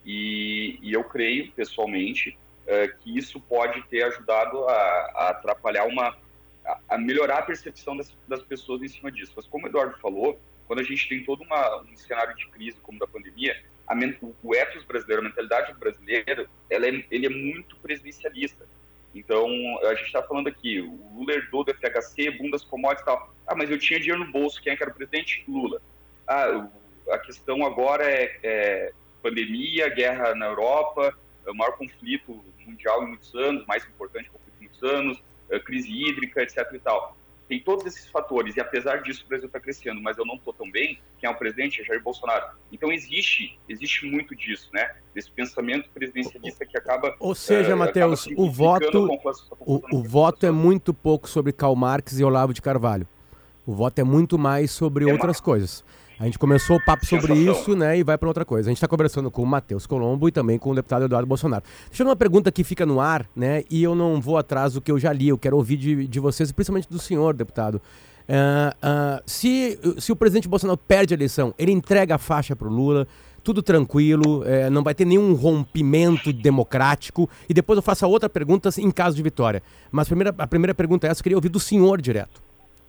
[SPEAKER 4] e, e eu creio, pessoalmente, uh, que isso pode ter ajudado a, a atrapalhar uma... A, a melhorar a percepção das, das pessoas em cima disso. Mas como o Eduardo falou, quando a gente tem todo uma, um cenário de crise como da pandemia, A, o ethos brasileiro, a mentalidade brasileira, ela é, ele é muito presidencialista. Então, a gente está falando aqui, o Lula herdou do F H C, boom das commodities e tal. Ah, mas eu tinha dinheiro no bolso, quem é que era o presidente? Lula. Ah, a questão agora é, é pandemia, guerra na Europa, o maior conflito mundial em muitos anos, mais importante conflito em muitos anos, crise hídrica, etc e tal. Tem todos esses fatores, e apesar disso o Brasil está crescendo, mas eu não estou tão bem, quem é o presidente é Jair Bolsonaro. Então existe, existe muito disso, né? Desse pensamento presidencialista que acaba...
[SPEAKER 2] Ou seja, uh, Matheus, o voto, o, o voto é muito pouco sobre Karl Marx e Olavo de Carvalho. O voto é muito mais sobre é outras uma... coisas. A gente começou o papo sobre Sensação. isso, né, e vai para outra coisa. A gente está conversando com o Matheus Colombo e também com o deputado Eduardo Bolsonaro. Deixa eu dar uma pergunta que fica no ar, né, e eu não vou atrás do que eu já li, eu quero ouvir de, de vocês, principalmente do senhor, deputado. Uh, uh, se, se o presidente Bolsonaro perde a eleição, ele entrega a faixa para o Lula, tudo tranquilo, é, não vai ter nenhum rompimento democrático, e depois eu faço a outra pergunta em caso de vitória. Mas a primeira, a primeira pergunta é essa, eu queria ouvir do senhor direto.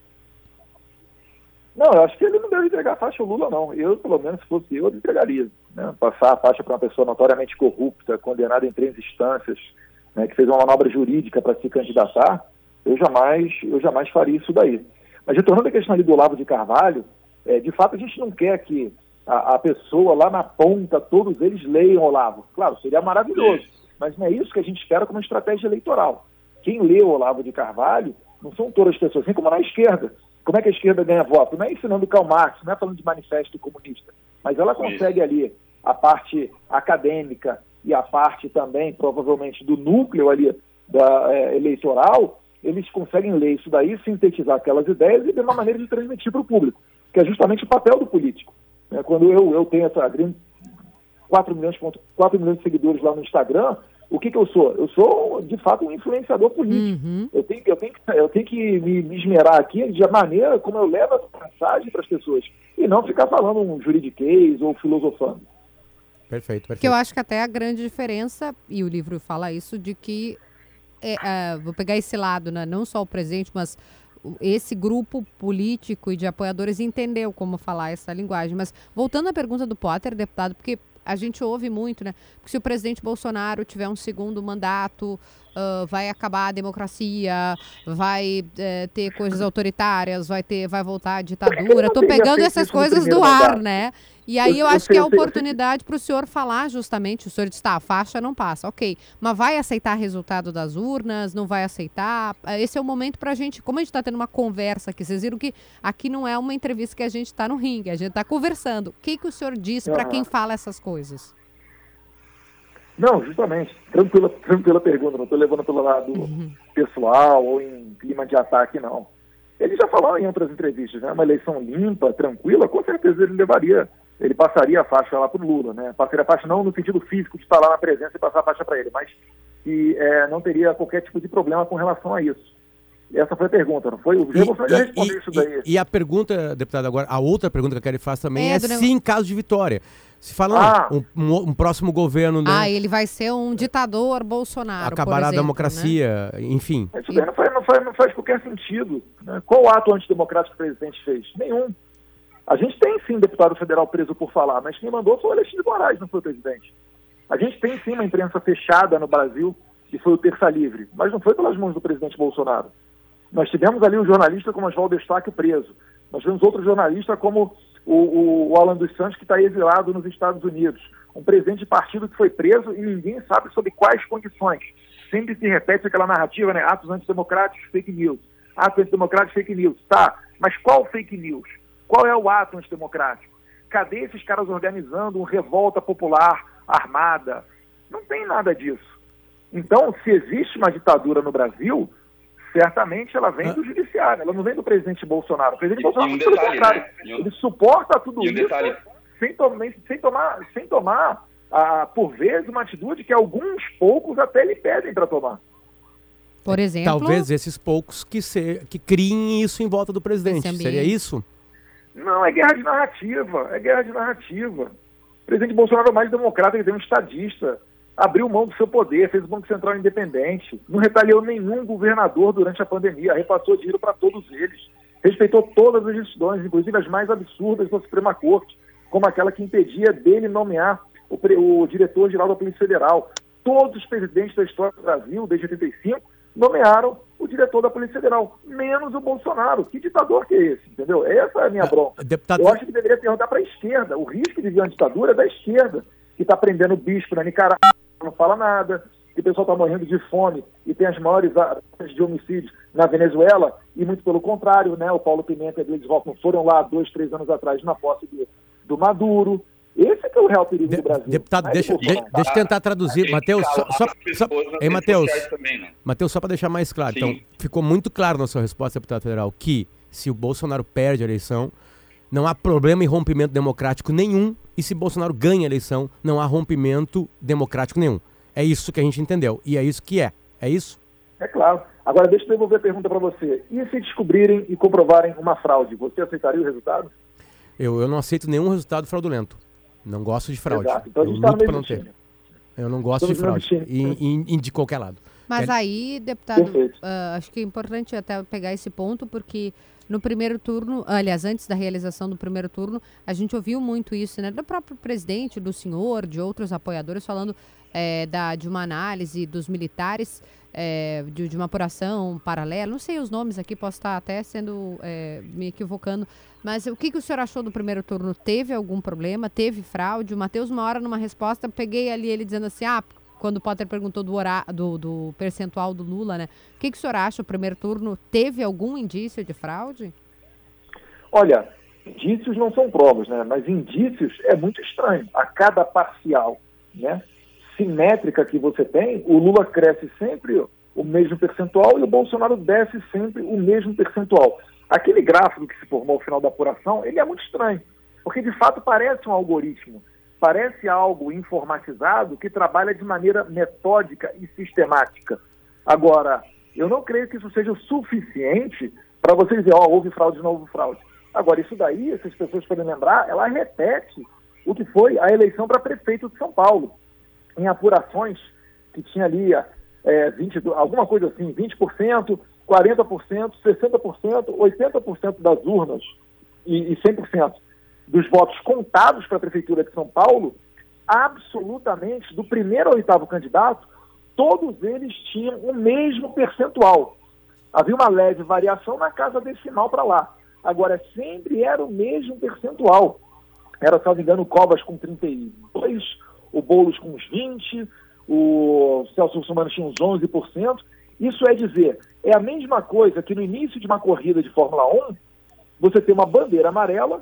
[SPEAKER 6] Não, eu acho que ele não deve entregar a faixa ao Lula, não. Eu, pelo menos, se fosse eu, eu entregaria. Né? Passar a faixa para uma pessoa notoriamente corrupta, condenada em três instâncias, né, que fez uma manobra jurídica para se candidatar, eu jamais, eu jamais faria isso daí. Mas retornando à questão ali do Olavo de Carvalho, é, de fato a gente não quer que a, a pessoa lá na ponta, todos eles leiam Olavo. Claro, seria maravilhoso, mas não é isso que a gente espera como estratégia eleitoral. Quem lê o Olavo de Carvalho não são todas as pessoas, assim como na esquerda. Como é que a esquerda ganha voto? Não é ensinando Karl Marx, não é falando de manifesto comunista, mas ela consegue ali a parte acadêmica e a parte também, provavelmente, do núcleo ali da, é, eleitoral, eles conseguem ler isso daí, sintetizar aquelas ideias e ter uma maneira de transmitir para o público, que é justamente o papel do político. É, quando eu, eu tenho essa quatro milhões, quatro milhões de seguidores lá no Instagram, o que que eu sou? Eu sou, de fato, um influenciador político. Uhum. Eu, tenho, eu, tenho, eu tenho que me, me esmerar aqui de a maneira como eu levo essa mensagem para as pessoas. E não ficar falando um juridiquês ou filosofando.
[SPEAKER 2] Perfeito, perfeito.
[SPEAKER 3] Que eu acho que até a grande diferença, e o livro fala isso, de que, é, é, vou pegar esse lado, né, não só o presidente, mas esse grupo político e de apoiadores entendeu como falar essa linguagem. Mas voltando à pergunta do Potter, deputado, porque a gente ouve muito, né? Porque se o presidente Bolsonaro tiver um segundo mandato, uh, vai acabar a democracia, vai uh, ter coisas autoritárias, vai, ter, vai voltar a ditadura. Estou pegando essas coisas do ar, né? E aí eu, eu acho eu sei, que é a oportunidade para o senhor falar justamente, o senhor disse, tá, a faixa não passa, ok, mas vai aceitar resultado das urnas, não vai aceitar? Esse é o momento para a gente, como a gente está tendo uma conversa aqui, vocês viram que aqui não é uma entrevista que a gente está no ringue, a gente está conversando. O que, que o senhor diz para quem fala essas coisas?
[SPEAKER 6] Não, justamente, tranquila, tranquila pergunta, não estou levando pelo lado uhum. pessoal ou em clima de ataque, não. Ele já falou em outras entrevistas, né? Uma eleição limpa, tranquila, com certeza ele levaria, ele passaria a faixa lá para o Lula, né? Passaria a faixa não no sentido físico de estar lá na presença e passar a faixa para ele, mas que é, não teria qualquer tipo de problema com relação a isso. Essa foi a pergunta, não foi? O Jair Bolsonaro já respondeu isso daí.
[SPEAKER 2] E, e a pergunta, deputado, agora, a outra pergunta que eu quero que ele faça também é, é se em caso de vitória. Se fala ah. um, um, um próximo governo... Né,
[SPEAKER 3] ah, ele vai ser um ditador Bolsonaro,
[SPEAKER 2] acabará
[SPEAKER 3] por exemplo,
[SPEAKER 2] a democracia, né? Enfim.
[SPEAKER 6] Isso daí não faz, não, faz, não faz qualquer sentido. Né? Qual ato antidemocrático o presidente fez? Nenhum. A gente tem, sim, deputado federal preso por falar, mas quem mandou foi o Alexandre de Moraes, não foi o presidente. A gente tem, sim, uma imprensa fechada no Brasil, que foi o Terça Livre, mas não foi pelas mãos do presidente Bolsonaro. Nós tivemos ali um jornalista como Oswaldo Eustáquio preso. Nós tivemos outro jornalista como o, o, o Alan dos Santos, que está exilado nos Estados Unidos. Um presidente de partido que foi preso e ninguém sabe sob quais condições. Sempre se repete aquela narrativa, né? Atos antidemocráticos, fake news. Atos antidemocráticos, fake news. Tá, mas qual fake news? Qual é o ato antidemocrático? Cadê esses caras organizando uma revolta popular armada? Não tem nada disso. Então, se existe uma ditadura no Brasil, certamente ela vem do judiciário, ela não vem do presidente Bolsonaro. O presidente
[SPEAKER 4] e,
[SPEAKER 6] Bolsonaro,
[SPEAKER 4] e um
[SPEAKER 6] pelo
[SPEAKER 4] detalhe,
[SPEAKER 6] contrário,
[SPEAKER 4] né? um,
[SPEAKER 6] ele suporta tudo
[SPEAKER 4] um
[SPEAKER 6] isso
[SPEAKER 4] detalhe.
[SPEAKER 6] sem, tom, sem tomar, sem tomar ah, por vezes, uma atitude que alguns poucos até lhe pedem para tomar.
[SPEAKER 3] Por exemplo?
[SPEAKER 2] Talvez esses poucos que, se, que criem isso em volta do presidente. Seria isso?
[SPEAKER 6] Não, é guerra de narrativa. É guerra de narrativa. O presidente Bolsonaro é o mais democrata, ele é um estadista. Abriu mão do seu poder, fez o Banco Central independente, não retaliou nenhum governador durante a pandemia, repassou dinheiro para todos eles, respeitou todas as decisões, inclusive as mais absurdas da Suprema Corte, como aquela que impedia dele nomear o, o diretor-geral da Polícia Federal. Todos os presidentes da história do Brasil, desde oitenta e cinco, nomearam o diretor da Polícia Federal, menos o Bolsonaro. Que ditador que é esse, entendeu? Essa é a minha bronca.
[SPEAKER 2] Deputado...
[SPEAKER 6] Eu acho que deveria perguntar para a esquerda. O risco de vir uma ditadura é da esquerda, que está prendendo bispo na Nicarágua, não fala nada, que o pessoal está morrendo de fome e tem as maiores taxas de homicídios na Venezuela, e muito pelo contrário, né? O Paulo Pimenta e a Gleides Hoffmann foram lá dois, três anos atrás na posse do, do Maduro. Esse que é o real perigo
[SPEAKER 2] de,
[SPEAKER 6] do Brasil.
[SPEAKER 2] Deputado, deixa, de, deixa eu tentar traduzir. Matheus, só, só, só, ei, Matheus,
[SPEAKER 4] né?
[SPEAKER 2] Matheus, só para deixar mais claro.
[SPEAKER 4] Sim.
[SPEAKER 2] Então, ficou muito claro na sua resposta, deputado federal, que se o Bolsonaro perde a eleição, não há problema em rompimento democrático nenhum, e se Bolsonaro ganha a eleição, não há rompimento democrático nenhum. É isso que a gente entendeu. E é isso que é. É isso?
[SPEAKER 6] É claro. Agora, deixa eu devolver a pergunta para você. E se descobrirem e comprovarem uma fraude, você aceitaria o resultado?
[SPEAKER 2] Eu, eu não aceito nenhum resultado fraudulento. Não gosto de fraude.
[SPEAKER 6] Exato. Então a gente
[SPEAKER 2] eu
[SPEAKER 6] tá
[SPEAKER 2] luto
[SPEAKER 6] no
[SPEAKER 2] para não
[SPEAKER 6] mesmo
[SPEAKER 2] ter.
[SPEAKER 6] time.
[SPEAKER 2] Eu não gosto
[SPEAKER 6] Estamos
[SPEAKER 2] de fraude. E, e, e de qualquer lado.
[SPEAKER 3] Mas
[SPEAKER 2] é...
[SPEAKER 3] aí, deputado, uh, acho que é importante até pegar esse ponto, porque no primeiro turno, aliás, antes da realização do primeiro turno, a gente ouviu muito isso, né? Do próprio presidente, do senhor, de outros apoiadores, falando é, da, de uma análise dos militares, é, de, de uma apuração paralela. Não sei os nomes aqui, posso estar até sendo, é, me equivocando. Mas o que, que o senhor achou do primeiro turno? Teve algum problema? Teve fraude? O Matheus, uma hora, numa resposta, peguei ali ele dizendo assim, ah, quando o Potter perguntou do, hora, do, do percentual do Lula, né? O que, que o senhor acha? O primeiro turno teve algum indício de fraude?
[SPEAKER 6] Olha, indícios não são provas, né? Mas indícios é muito estranho. A cada parcial, né, simétrica que você tem, o Lula cresce sempre o mesmo percentual e o Bolsonaro desce sempre o mesmo percentual. Aquele gráfico que se formou ao final da apuração, ele é muito estranho, porque de fato parece um algoritmo, parece algo informatizado que trabalha de maneira metódica e sistemática. Agora, eu não creio que isso seja o suficiente para você dizer, ó, oh, houve fraude, não houve fraude. Agora, isso daí, se as pessoas podem lembrar, ela repete o que foi a eleição para prefeito de São Paulo. Em apurações que tinha ali é, vinte, alguma coisa assim, vinte por cento, quarenta por cento, sessenta por cento, oitenta por cento das urnas e, e cem por cento dos votos contados para a Prefeitura de São Paulo absolutamente, do primeiro ao oitavo candidato, todos eles tinham o mesmo percentual. Havia uma leve variação na casa decimal para lá. Agora, sempre era o mesmo percentual. Era, se não me engano, o Covas com trinta e dois, o Boulos com uns vinte, o Celso Russomano tinha uns onze por cento. Isso é dizer, é a mesma coisa que no início de uma corrida de Fórmula um, você tem uma bandeira amarela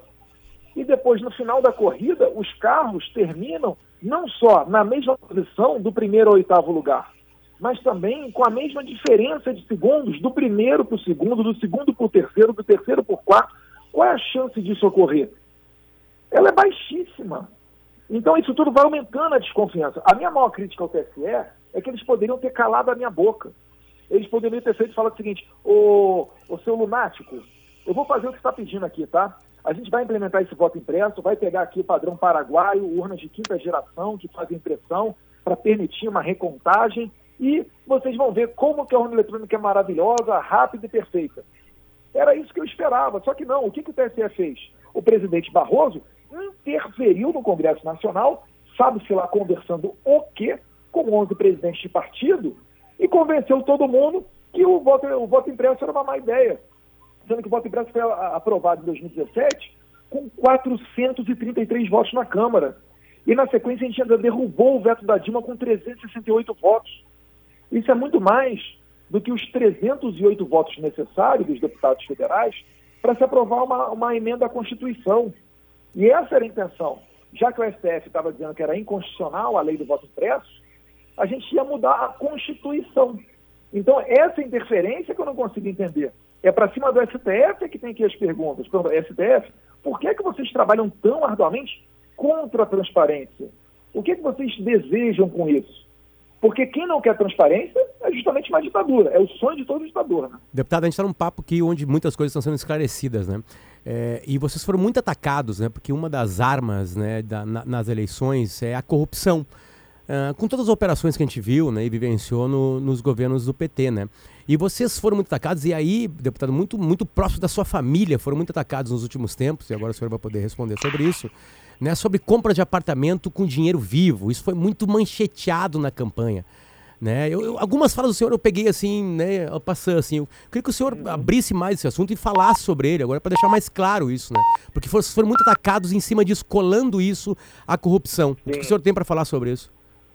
[SPEAKER 6] e depois, no final da corrida, os carros terminam não só na mesma posição do primeiro ao oitavo lugar, mas também com a mesma diferença de segundos do primeiro para o segundo, do segundo para o terceiro, do terceiro para o quarto. Qual é a chance disso ocorrer? Ela é baixíssima. Então isso tudo vai aumentando a desconfiança. A minha maior crítica ao T S E é que eles poderiam ter calado a minha boca. Eles poderiam ter feito e falado o seguinte: ô, ô seu lunático, eu vou fazer o que você está pedindo aqui, tá? A gente vai implementar esse voto impresso, vai pegar aqui o padrão paraguaio, urnas de quinta geração que fazem impressão para permitir uma recontagem, e vocês vão ver como que a urna eletrônica é maravilhosa, rápida e perfeita. Era isso que eu esperava, só que não. O que, que o T S E fez? O presidente Barroso interferiu no Congresso Nacional, sabe-se lá conversando o quê, com onze presidentes de partido, e convenceu todo mundo que o voto, o voto impresso era uma má ideia. Sendo que o voto impresso foi aprovado em dois mil e dezessete com quatrocentos e trinta e três votos na Câmara. E na sequência a gente ainda derrubou o veto da Dilma com trezentos e sessenta e oito votos. Isso é muito mais do que os trezentos e oito votos necessários dos deputados federais para se aprovar uma, uma emenda à Constituição. E essa era a intenção. Já que o S T F estava dizendo que era inconstitucional a lei do voto impresso, a gente ia mudar a Constituição. Então, essa interferência que eu não consigo entender. É para cima do S T F que tem aqui as perguntas. Então, S T F, por que, é que vocês trabalham tão arduamente contra a transparência? O que, é que vocês desejam com isso? Porque quem não quer transparência é justamente uma ditadura. É o sonho de todo ditador, né?
[SPEAKER 2] Deputado, a gente está num papo aqui onde muitas coisas estão sendo esclarecidas, né? É, e vocês foram muito atacados, né? Porque uma das armas, né, da, na, nas eleições é a corrupção. Uh, com todas as operações que a gente viu, né, e vivenciou no, nos governos do P T, né? E vocês foram muito atacados, e aí, deputado, muito, muito próximo da sua família, foram muito atacados nos últimos tempos, e agora o senhor vai poder responder sobre isso, né? Sobre compra de apartamento com dinheiro vivo. Isso foi muito mancheteado na campanha, né? Eu, eu, algumas falas do senhor eu peguei assim, né, passando assim. Eu queria que o senhor abrisse mais esse assunto e falasse sobre ele agora, para deixar mais claro isso, né? Porque foram, foram muito atacados em cima disso, colando isso à corrupção. O que o senhor tem para falar sobre isso?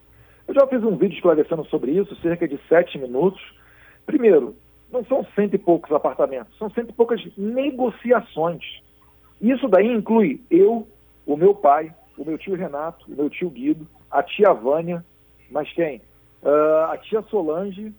[SPEAKER 6] Eu já fiz um vídeo esclarecendo sobre isso, cerca de sete minutos. Primeiro, não são cento e poucos apartamentos, são cento e poucas negociações. Isso daí inclui eu, o meu pai, o meu tio Renato, o meu tio Guido, a tia Vânia, mas quem? Uh, a tia Solange,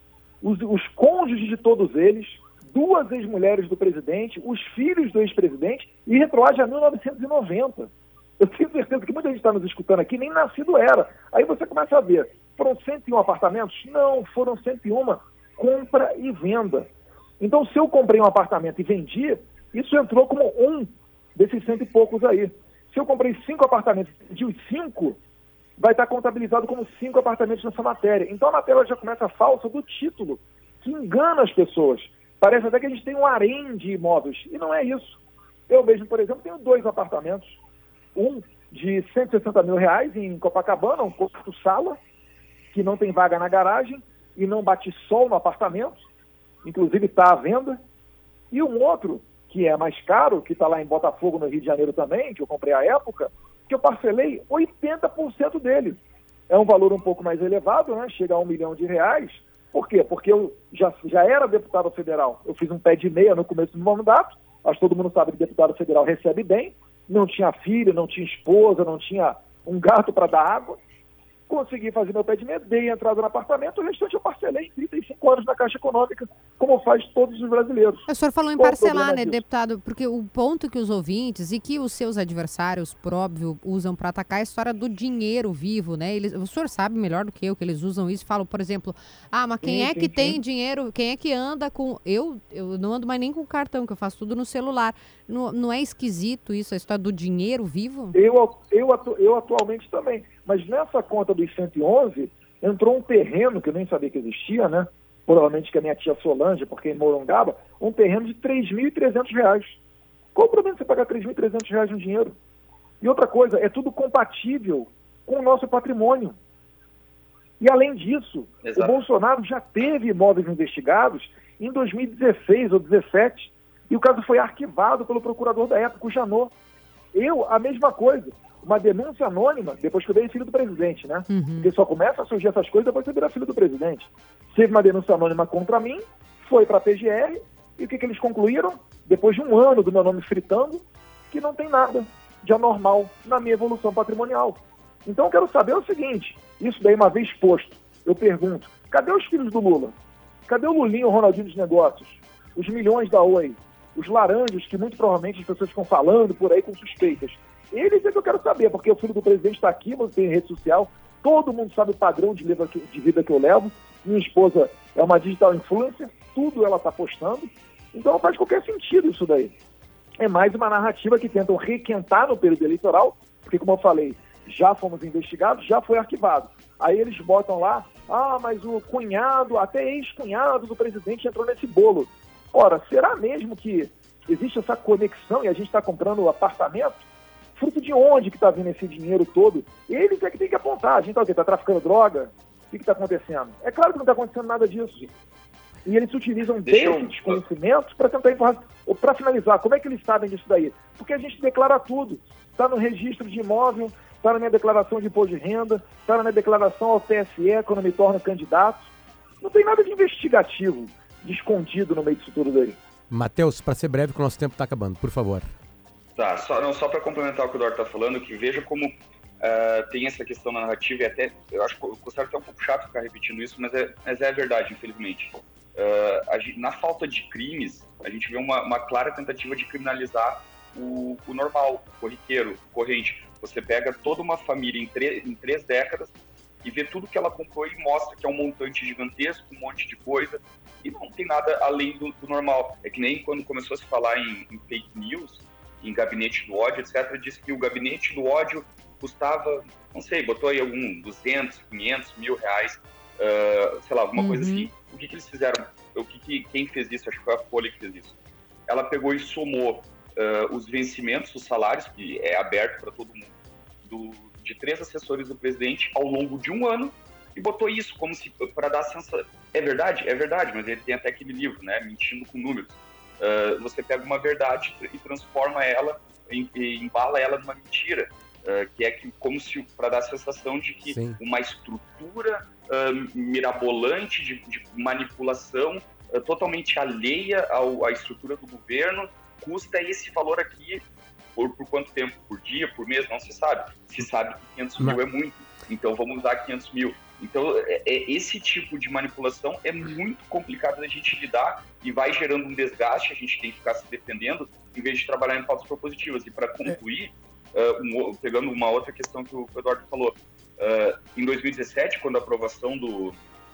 [SPEAKER 6] os, os cônjuges de todos eles, duas ex-mulheres do presidente, os filhos do ex-presidente, e retroage a mil novecentos e noventa. Eu tenho certeza que muita gente está nos escutando aqui, nem nascido era. Aí você começa a ver, foram cento e um apartamentos? Não, foram cento e um compra e venda. Então, se eu comprei um apartamento e vendi, isso entrou como um desses cento e poucos aí. Se eu comprei cinco apartamentos e vendi os cinco, vai estar contabilizado como cinco apartamentos nessa matéria. Então, a matéria já começa falsa do título, que engana as pessoas. Parece até que a gente tem um harém de imóveis, e não é isso. Eu mesmo, por exemplo, tenho dois apartamentos. Um de cento e sessenta mil reais em Copacabana, um quarto-sala, que não tem vaga na garagem e não bate sol no apartamento, inclusive está à venda. E um outro, que é mais caro, que está lá em Botafogo, no Rio de Janeiro também, que eu comprei à época, que eu parcelei oitenta por cento dele. É um valor um pouco mais elevado, né? Chega a um milhão de reais. Por quê? Porque eu já, já era deputado federal. Eu fiz um pé de meia no começo do meu mandato. Acho que todo mundo sabe que deputado federal recebe bem. Não tinha filho, não tinha esposa, não tinha um gato para dar água. Consegui fazer meu pé de meia, dei entrada no apartamento, o restante eu parcelei em trinta e cinco anos na Caixa Econômica, como faz todos os brasileiros.
[SPEAKER 3] O senhor falou em
[SPEAKER 6] Qual
[SPEAKER 3] parcelar, né,
[SPEAKER 6] disso?
[SPEAKER 3] deputado? Porque o ponto que os ouvintes e que os seus adversários, por óbvio, usam para atacar é a história do dinheiro vivo, né? Eles, o senhor sabe melhor do que eu que eles usam isso, falam, por exemplo, ah, mas quem
[SPEAKER 6] sim,
[SPEAKER 3] é que
[SPEAKER 6] sim,
[SPEAKER 3] tem
[SPEAKER 6] sim.
[SPEAKER 3] dinheiro, quem é que anda com... Eu, eu não ando mais nem com cartão, que eu faço tudo no celular. Não, não é esquisito isso, a história do dinheiro vivo?
[SPEAKER 6] Eu, eu, atu, eu atualmente também. Mas nessa conta dos cento e onze, entrou um terreno que eu nem sabia que existia, né? Provavelmente que a minha tia Solange, porque em Morongaba, um terreno de três mil e trezentos reais. Qual o problema de você pagar três mil e trezentos reais no dinheiro? E outra coisa, é tudo compatível com o nosso patrimônio. E, além disso,
[SPEAKER 4] Exato.
[SPEAKER 6] o Bolsonaro já teve imóveis investigados em dois mil e dezesseis ou dois mil e dezessete, e o caso foi arquivado pelo procurador da época, o Janot. Eu, a mesma coisa. Uma denúncia anônima, depois que eu dei filho do presidente, né?
[SPEAKER 3] Uhum.
[SPEAKER 6] Porque só começa a surgir essas coisas depois que você vira filho do presidente. Teve uma denúncia anônima contra mim, foi para a P G R, e o que, que eles concluíram? Depois de um ano do meu nome fritando, que não tem nada de anormal na minha evolução patrimonial. Então eu quero saber o seguinte, isso daí uma vez posto, eu pergunto, cadê os filhos do Lula? Cadê o Lulinho, o Ronaldinho dos negócios? Os milhões da Oi? Os laranjas que muito provavelmente as pessoas ficam falando por aí com suspeitas? Eles é que eu quero saber, porque o filho do presidente está aqui, você tem rede social, todo mundo sabe o padrão de vida, que, de vida que eu levo, minha esposa é uma digital influencer, tudo ela está postando, então não faz qualquer sentido isso daí. É mais uma narrativa que tentam requentar no período eleitoral, porque como eu falei, já fomos investigados, já foi arquivado. Aí eles botam lá, ah, mas o cunhado, até ex-cunhado do presidente entrou nesse bolo. Ora, será mesmo que existe essa conexão e a gente está comprando apartamento? Fruto de onde que está vindo esse dinheiro todo? Eles é que tem que apontar. A gente está o quê? Está traficando droga? O que está acontecendo? É claro que não está acontecendo nada disso, gente. E eles se utilizam
[SPEAKER 4] Deixa
[SPEAKER 6] desse
[SPEAKER 4] eu...
[SPEAKER 6] desconhecimento para tentar empurrar. Para finalizar, como é que eles sabem disso daí? Porque a gente declara tudo. Está no registro de imóvel, está na minha declaração de imposto de renda, está na minha declaração ao T S E quando eu me torno candidato. Não tem nada de investigativo, de escondido no meio disso tudo daí.
[SPEAKER 2] Matheus, para ser breve, que o nosso tempo está acabando, por favor.
[SPEAKER 4] Tá, só, não, só para complementar o que o Eduardo está falando, que veja como uh, tem essa questão na narrativa, e até, eu acho que eu considero até um pouco chato ficar repetindo isso, mas é, mas é a verdade, infelizmente. Uh, a gente, na falta de crimes, a gente vê uma, uma clara tentativa de criminalizar o, o normal, o corriqueiro, o corrente. Você pega toda uma família em, tre- em três décadas e vê tudo que ela comprou e mostra que é um montante gigantesco, um monte de coisa, e não tem nada além do, do normal. É que nem quando começou a se falar em, em fake news, em gabinete do ódio, etcétera, disse que o gabinete do ódio custava, não sei, botou aí algum duzentos, quinhentos mil reais, uh, sei lá, alguma uhum. coisa assim. O que, que eles fizeram? O que, que quem fez isso? Acho que foi a Folha que fez isso. Ela pegou e somou uh, os vencimentos, os salários, que é aberto para todo mundo, do, de três assessores do presidente ao longo de um ano, e botou isso como se para dar a sensação. É verdade? É verdade, mas ele tem até aquele livro, né? Mentindo com números. Uh, você pega uma verdade e transforma ela, em, e embala ela numa mentira, uh, que é que, como se para dar a sensação de que Sim. uma estrutura uh, mirabolante de, de manipulação uh, totalmente alheia ao, à estrutura do governo custa esse valor aqui por, por quanto tempo? Por dia, por mês? Não se sabe. Se sabe que quinhentos mil é muito, então vamos usar quinhentos mil. Então, é, é, esse tipo de manipulação é muito complicado da gente lidar e vai gerando um desgaste, a gente tem que ficar se defendendo em vez de trabalhar em pautas propositivas. E para concluir, é. uh, um, pegando uma outra questão que o Eduardo falou, uh, em dois mil e dezessete, quando a aprovação do,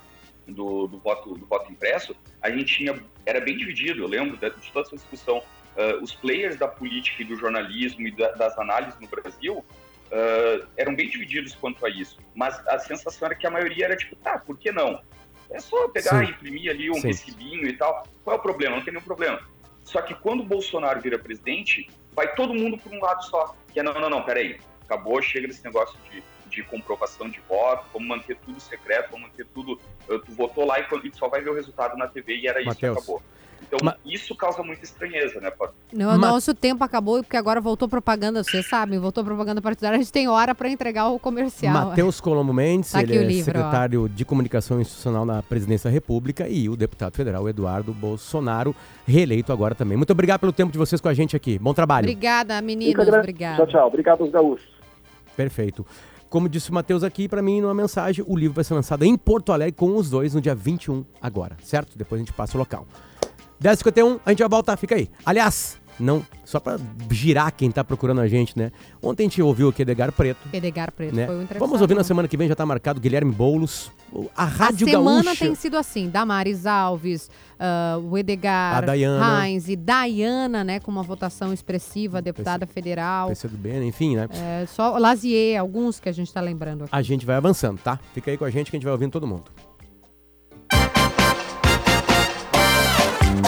[SPEAKER 4] do, do, voto, do voto impresso, a gente tinha, era bem dividido, eu lembro de, de toda essa discussão, uh, os players da política e do jornalismo e da, das análises no Brasil, Uh, eram bem divididos quanto a isso, mas a sensação era que a maioria era tipo, tá, por que não? É só pegar Sim. e imprimir ali um Sim. recibinho e tal, qual é o problema? Não tem nenhum problema. Só que quando o Bolsonaro vira presidente, vai todo mundo por um lado só, que é não, não, não, peraí, acabou, chega desse negócio de, de comprovação de voto, vamos manter tudo secreto, vamos manter tudo, uh, tu votou lá e tu só vai ver o resultado na T V e era isso
[SPEAKER 2] Mateus.
[SPEAKER 6] que
[SPEAKER 4] acabou. Então, Ma... isso causa muita estranheza, né, Paulo?
[SPEAKER 3] Não, o Ma... nosso tempo acabou porque agora voltou propaganda, vocês sabem, voltou propaganda partidária, a gente tem hora para entregar o comercial.
[SPEAKER 2] Matheus Colombo Mendes,
[SPEAKER 3] tá
[SPEAKER 2] ele é
[SPEAKER 3] livro,
[SPEAKER 2] secretário
[SPEAKER 3] ó.
[SPEAKER 2] de Comunicação Institucional na Presidência da República, e o deputado federal Eduardo Bolsonaro, reeleito agora também. Muito obrigado pelo tempo de vocês com a gente aqui. Bom trabalho.
[SPEAKER 3] Obrigada, meninos. Obrigada.
[SPEAKER 6] Tchau, tchau. Obrigado aos gaúchos.
[SPEAKER 2] Perfeito. Como disse o Matheus aqui, para mim, numa mensagem, o livro vai ser lançado em Porto Alegre com os dois no dia vinte e um agora, certo? Depois a gente passa o local. dez e cinquenta e um, a gente vai voltar, fica aí. Aliás, não, só pra girar quem tá procurando a gente, né? Ontem a gente ouviu aqui Edgar Preto.
[SPEAKER 3] Edgar Preto,
[SPEAKER 2] né?
[SPEAKER 3] foi um entrevistado.
[SPEAKER 2] Vamos ouvir na semana que vem, já tá marcado Guilherme Boulos, a Rádio
[SPEAKER 3] Gaúcha. A semana
[SPEAKER 2] Gaúcha.
[SPEAKER 3] tem sido assim, Damares Alves, uh, o Edgar,
[SPEAKER 2] a Dayana.
[SPEAKER 3] Heinz e Dayana, né, com uma votação expressiva, deputada
[SPEAKER 2] P C,
[SPEAKER 3] federal.
[SPEAKER 2] P C do B, enfim, né?
[SPEAKER 3] É, só Lazier, alguns que a gente tá lembrando aqui.
[SPEAKER 2] A gente vai avançando, tá? Fica aí com a gente que a gente vai ouvindo todo mundo.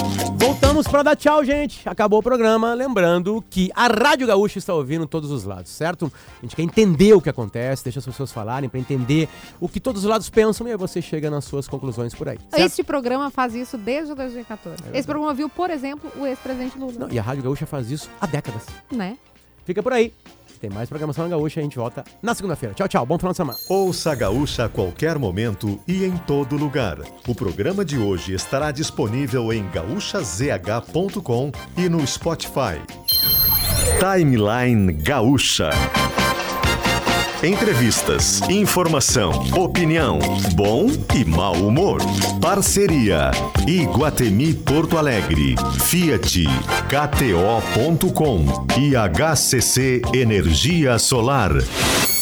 [SPEAKER 2] Voltamos para dar tchau, gente. Acabou o programa. Lembrando que a Rádio Gaúcha está ouvindo todos os lados, certo? A gente quer entender o que acontece, deixa as pessoas falarem para entender o que todos os lados pensam e aí você chega nas suas conclusões por aí. Certo?
[SPEAKER 3] Este programa faz isso desde dois mil e quatorze. É Esse programa viu, por exemplo, o ex-presidente Lula.
[SPEAKER 2] Não, e a Rádio Gaúcha faz isso há décadas.
[SPEAKER 3] Né?
[SPEAKER 2] Fica por aí. Tem mais programação na Gaúcha, a gente volta na segunda-feira. Tchau, tchau. Bom final de semana.
[SPEAKER 1] Ouça a Gaúcha a qualquer momento e em todo lugar. O programa de hoje estará disponível em gaúcha z h ponto com e no Spotify. Timeline Gaúcha. Entrevistas, informação, opinião, bom e mau humor. Parceria Iguatemi Porto Alegre, Fiat, K T O ponto com e H C C Energia Solar.